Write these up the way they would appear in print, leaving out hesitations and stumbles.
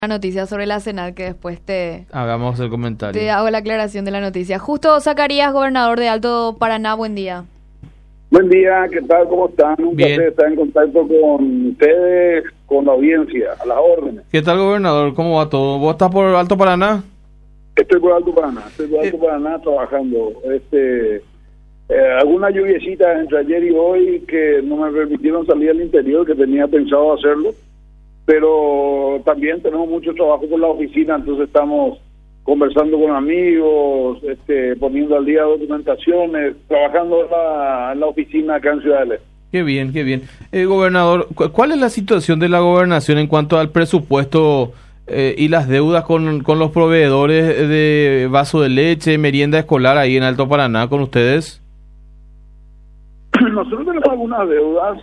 La noticia sobre la Senat que después Hagamos el comentario. te hago la aclaración de la noticia. Justo Zacarías, gobernador de Alto Paraná, buen día. Buen día, ¿qué tal? ¿Cómo están? Un placer estar en contacto con ustedes, con la audiencia, a las órdenes. ¿Qué tal, gobernador? ¿Cómo va todo? ¿Vos estás por Alto Paraná? Estoy por Alto Paraná trabajando. Algunas lluviecitas entre ayer y hoy que no me permitieron salir al interior, que tenía pensado hacerlo, pero también tenemos mucho trabajo con la oficina, entonces estamos conversando con amigos, poniendo al día documentaciones, trabajando en la oficina acá en Ciudad del Este. Qué bien, qué bien. Gobernador, ¿cuál es la situación de la gobernación en cuanto al presupuesto y las deudas con los proveedores de vaso de leche, merienda escolar ahí en Alto Paraná con ustedes? Nosotros tenemos algunas deudas.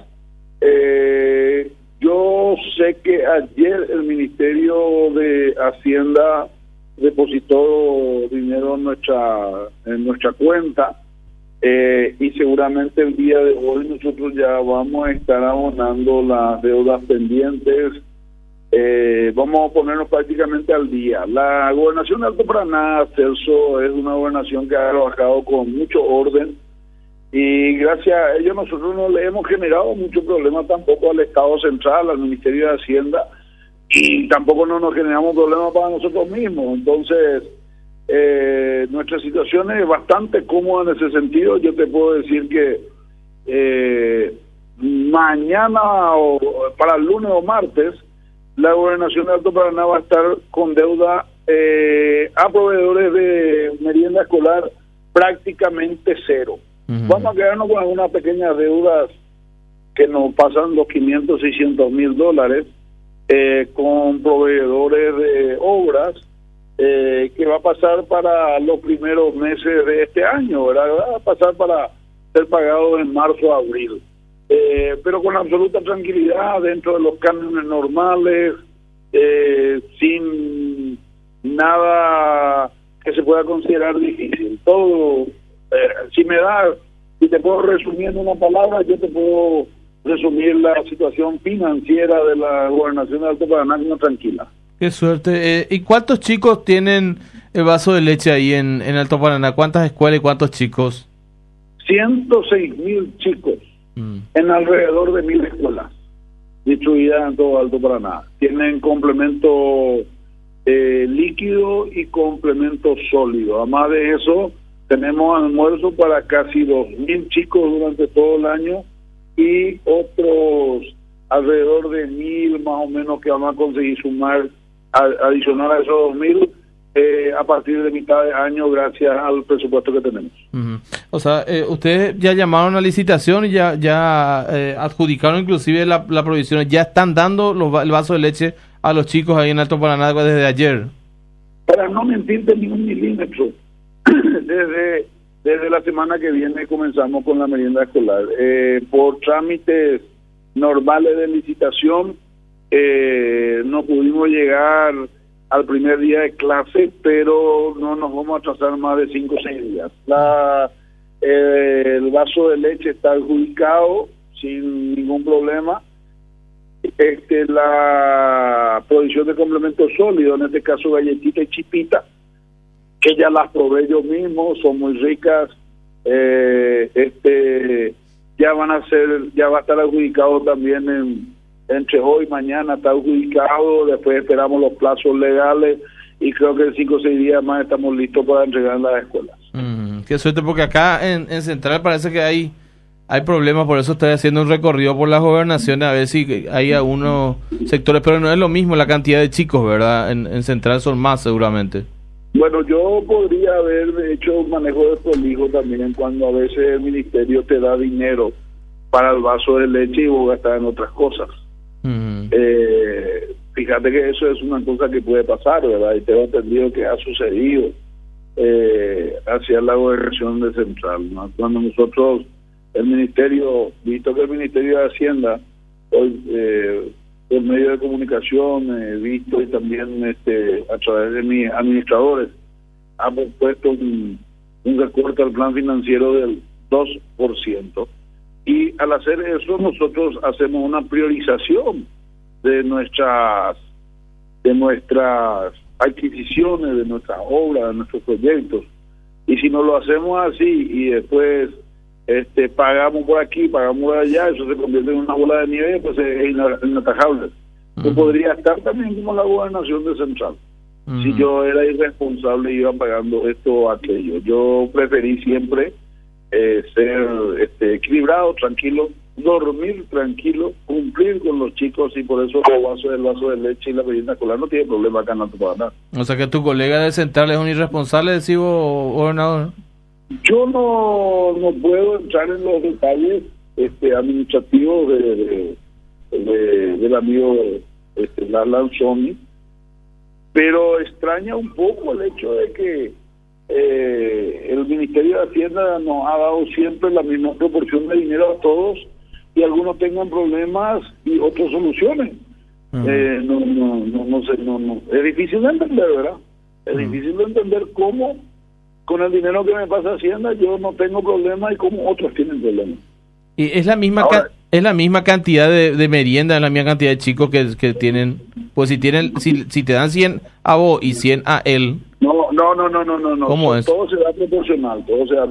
Yo sé que ayer el Ministerio de Hacienda depositó dinero en nuestra cuenta y seguramente el día de hoy nosotros ya vamos a estar abonando las deudas pendientes. Vamos a ponernos prácticamente al día. La gobernación de Alto Paraná, Celso, es una gobernación que ha trabajado con mucho orden y gracias a ello nosotros no le hemos generado mucho problema tampoco al Estado Central, al Ministerio de Hacienda, y tampoco no nos generamos problemas para nosotros mismos. Entonces nuestra situación es bastante cómoda en ese sentido. Yo te puedo decir que mañana o para el lunes o martes la gobernación de Alto Paraná va a estar con deuda a proveedores de merienda escolar prácticamente cero. Vamos a quedarnos con algunas pequeñas deudas que nos pasan los 500, 600 mil dólares con proveedores de obras que va a pasar para los primeros meses de este año, ¿verdad? Va a pasar para ser pagados en marzo, abril. Pero con absoluta tranquilidad, dentro de los cánones normales, sin nada que se pueda considerar difícil. Todo, si te puedo resumir en una palabra, yo te puedo resumir la situación financiera de la gobernación de Alto Paraná como tranquila. Qué suerte. ¿Y cuántos chicos tienen el vaso de leche ahí en Alto Paraná? ¿Cuántas escuelas y cuántos chicos? 106.000 chicos en alrededor de 1.000 escuelas distribuidas en todo Alto Paraná. Tienen complemento líquido y complemento sólido. Además de eso, tenemos almuerzo para casi 2.000 chicos durante todo el año y otros alrededor de 1.000 más o menos que vamos a conseguir sumar adicional a esos 2.000 a partir de mitad de año gracias al presupuesto que tenemos. O sea, ustedes ya llamaron a licitación y ya adjudicaron inclusive la provisión, ya están dando el vaso de leche a los chicos ahí en Alto Paraná desde ayer. Para no mentirte ni un milímetro, desde la semana que viene comenzamos con la merienda escolar. Por trámites normales de licitación no pudimos llegar al primer día de clase, pero no nos vamos a atrasar más de 5 o 6 días. El vaso de leche está adjudicado sin ningún problema. La provisión de complementos sólidos, en este caso galletita y chipita, que ya las probé yo mismo, son muy ricas. Ya va a estar adjudicado también entre hoy y mañana, está adjudicado. Después esperamos los plazos legales y creo que en 5 o 6 días más estamos listos para entregar en las escuelas. Qué suerte, porque acá en Central parece que hay problemas, por eso estoy haciendo un recorrido por las gobernaciones a ver si hay algunos sectores, pero no es lo mismo la cantidad de chicos, ¿verdad? En Central son más seguramente. Bueno, yo podría haber hecho un manejo de prolijo también cuando a veces el ministerio te da dinero para el vaso de leche y vos gastás en otras cosas. Fíjate que eso es una cosa que puede pasar, ¿verdad? Y tengo entendido que ha sucedido hacia la gobernación de Central, ¿no? Cuando nosotros, el ministerio, visto que el Ministerio de Hacienda, hoy por medio de comunicación, visto y también a través de mis administradores, ha puesto un recorte al plan financiero del 2%. Y al hacer eso nosotros hacemos una priorización de nuestras nuestras adquisiciones, de nuestras obras, de nuestros proyectos. Y si no lo hacemos así y después pagamos por aquí, pagamos por allá, eso se convierte en una bola de nieve, pues es inatajable. Yo podría estar también como la gobernación de Central. Si yo era irresponsable y iba pagando esto o aquello. Yo preferí siempre ser equilibrado, tranquilo, dormir tranquilo, cumplir con los chicos, y por eso el vaso de leche y la merienda escolar no tiene problema acá en Alto Paraná. O sea que tu colega de Central es un irresponsable, decís vos, gobernador. Yo no puedo entrar en los detalles administrativos del amigo Lanzoni, pero extraña un poco el hecho de que el Ministerio de Hacienda nos ha dado siempre la misma proporción de dinero a todos, y algunos tengan problemas y otros soluciones. No sé, es difícil de entender, ¿verdad? Es difícil de entender cómo con el dinero que me pasa Hacienda yo no tengo problemas y cómo otros tienen problemas. Y es la misma es la misma cantidad de merienda, es la misma cantidad de chicos que tienen. Pues si te dan 100 a vos y 100 a él. No. ¿Cómo es? Todo se da proporcional.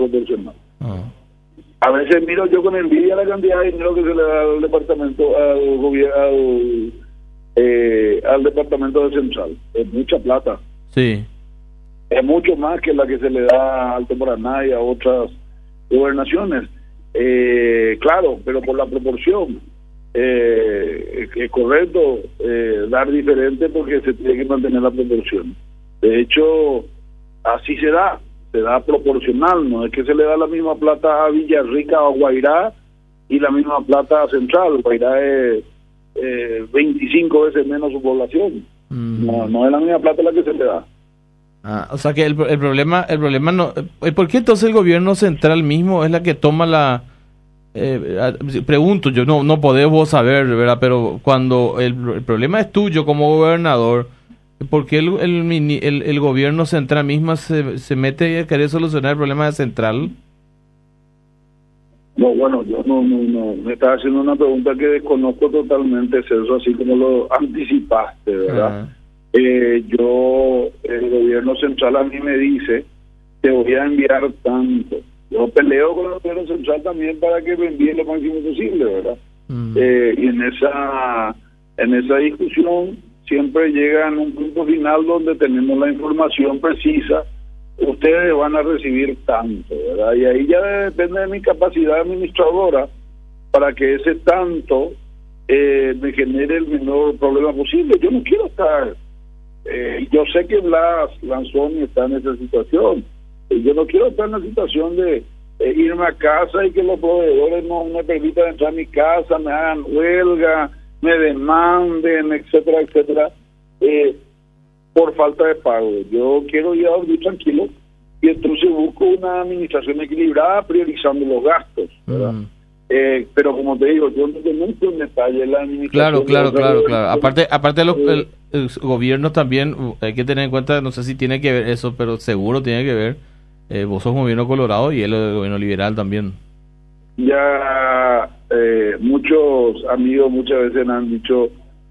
A veces miro yo con envidia la cantidad de dinero que se le da al departamento, al gobierno, al departamento de Central. Es mucha plata. Sí. Es mucho más que la que se le da al Alto Paraná y a otras gobernaciones. Claro, pero por la proporción. Es correcto dar diferente porque se tiene que mantener la proporción. De hecho, así se da proporcional, no es que se le da la misma plata a Villarrica o a Guairá y la misma plata a Central. Guairá es 25 veces menos su población. No es la misma plata la que se le da. O sea que el problema no. ¿Por qué entonces el gobierno central mismo es la que toma la... pregunto yo, no podés vos saber, ¿verdad? Pero cuando el problema es tuyo como gobernador, ¿por qué el gobierno central misma se mete a querer solucionar el problema de Central? No, bueno, yo no me estás haciendo una pregunta que desconozco totalmente, Celso, así como lo anticipaste, ¿verdad? El gobierno central a mí me dice, te voy a enviar tanto. Yo peleo con el gobierno central también para que me envíe lo máximo posible, ¿verdad? Y en esa discusión siempre llega en un punto final donde tenemos la información precisa. Ustedes van a recibir tanto, ¿verdad? Y ahí ya depende de mi capacidad administradora para que ese tanto me genere el menor problema posible. Yo no quiero estar... yo sé que Blas Lanzoni está en esa situación. Yo no quiero estar en la situación de irme a casa y que los proveedores no me permitan entrar a mi casa, me hagan huelga, me demanden, etcétera, etcétera, por falta de pago. Yo quiero ir a dormir tranquilo y entonces busco una administración equilibrada priorizando los gastos, ¿verdad? Pero como te digo, yo no denuncio en detalle la administración. Claro. Aparte de el gobierno también hay que tener en cuenta, no sé si tiene que ver eso, pero seguro tiene que ver. Vos sos gobierno colorado y él es el gobierno liberal también. Ya muchos amigos muchas veces han dicho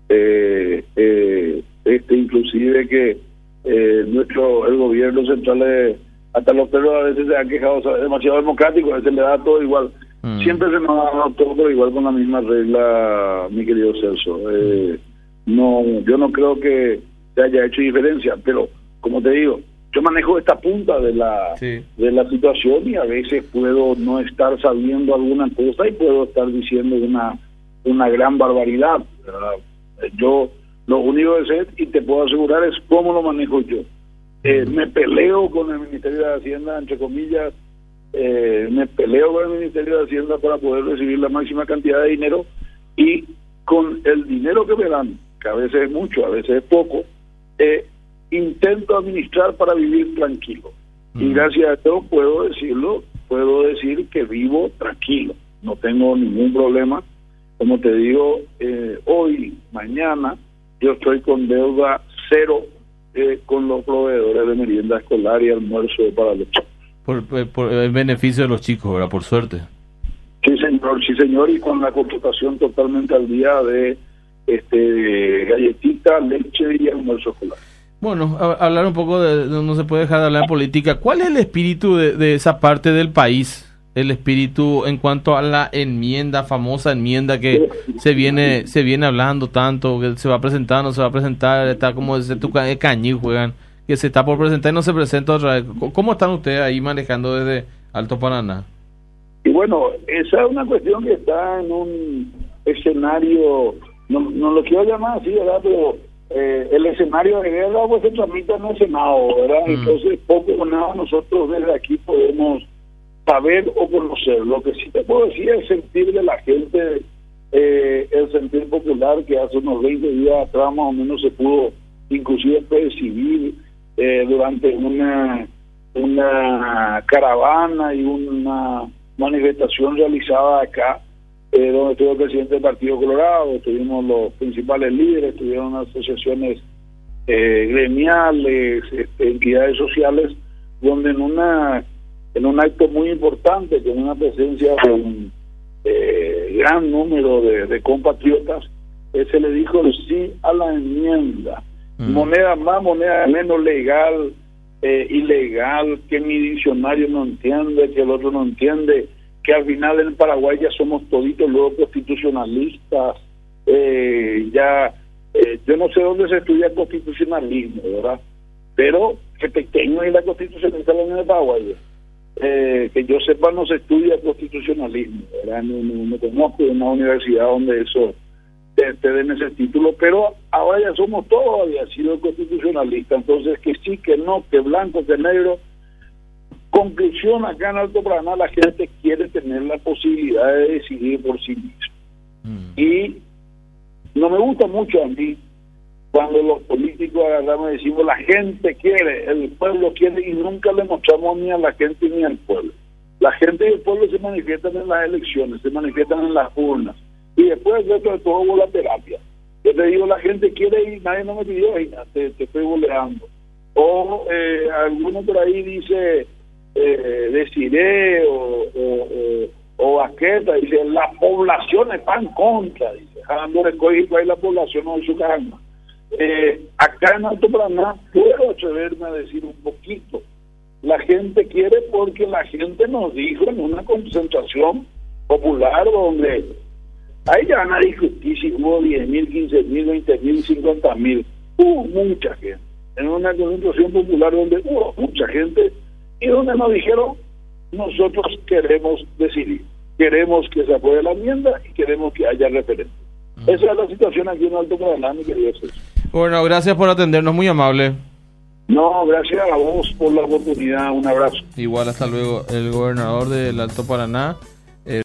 inclusive que el gobierno central hasta los perros a veces se han quejado, o sea, es demasiado democrático, a veces le da todo igual. Siempre se nos ha dado todo igual con la misma regla, mi querido Celso. Yo no creo que se haya hecho diferencia, pero como te digo, yo manejo esta punta de la situación y a veces puedo no estar sabiendo alguna cosa y puedo estar diciendo una gran barbaridad, ¿verdad? Yo lo único que sé y te puedo asegurar es cómo lo manejo yo. Me peleo con el Ministerio de Hacienda, entre comillas, me peleo con el Ministerio de Hacienda para poder recibir la máxima cantidad de dinero, y con el dinero que me dan, que a veces es mucho, a veces es poco, intento administrar para vivir tranquilo. Y gracias a esto puedo decir que vivo tranquilo, no tengo ningún problema. Como te digo, hoy, mañana, yo estoy con deuda cero con los proveedores de merienda escolar y almuerzo para los chicos. Por el beneficio de los chicos, ¿verdad? Por suerte. Sí, señor, y con la computación totalmente al día de galletitas, leche y almuerzo escolar. Bueno, hablar un poco no se puede dejar de hablar de política. ¿Cuál es el espíritu de esa parte del país? El espíritu en cuanto a la enmienda, famosa enmienda que se viene hablando tanto, que se va a presentar, no se va a presentar, está como ese cañí juegan, que se está por presentar y no se presenta otra vez. ¿Cómo están ustedes ahí manejando desde Alto Paraná? Y bueno, esa es una cuestión que está en un escenario, no lo quiero llamar así, ¿verdad? Pero el escenario de guerra pues se tramita en el Senado, ¿verdad? Entonces poco o nada nosotros desde aquí podemos saber o conocer. Lo que sí te puedo decir es sentir de la gente, el sentir popular que hace unos 20 días atrás más o menos se pudo inclusive percibir durante una caravana y una manifestación realizada acá, donde estuvo el presidente del Partido Colorado, estuvimos los principales líderes, estuvieron asociaciones gremiales, entidades sociales, donde en un acto muy importante, con una presencia de un gran número de compatriotas, se le dijo el sí a la enmienda. Moneda más, moneda menos, legal, ilegal, que mi diccionario no entiende, que el otro no entiende, que al final en Paraguay ya somos toditos luego constitucionalistas, yo no sé dónde se estudia constitucionalismo, ¿verdad? Pero que pequeño es la constitucionalista de la Unión de Paraguay. Que yo sepa no se estudia constitucionalismo, ¿verdad? No conozco una universidad donde eso te den ese título, pero ahora ya somos todos, había sido constitucionalista, entonces que sí, que no, que blanco, que negro. Conclusión, acá en Alto Paraná la gente quiere tener la posibilidad de decidir por sí mismo. Y no me gusta mucho a mí cuando los políticos agarramos y decimos la gente quiere, el pueblo quiere, y nunca le mostramos ni a la gente ni al pueblo. La gente y el pueblo se manifiestan en las elecciones, se manifiestan en las urnas, y después de todo hubo la terapia. Yo te digo, la gente quiere y nadie no me pidió, y te estoy boleando. O alguno por ahí dice Desiree o Baqueta, dice la población está en contra, dice jalando recogido ahí la población no hizo caramba. Acá en Alto Paraná puedo atreverme a decir un poquito, la gente quiere porque la gente nos dijo en una concentración popular donde ahí ya van a discutir si hubo 10.000, 15.000, 20.000, 50.000, hubo mucha gente en una concentración popular donde hubo mucha gente y donde nos dijeron nosotros queremos decidir, queremos que se apruebe la enmienda y queremos que haya referéndum. Esa es la situación aquí en Alto Paraná, mi querido César. Bueno, gracias por atendernos, muy amable. No, gracias a vos por la oportunidad, un abrazo. Igual, hasta luego. El gobernador del Alto Paraná,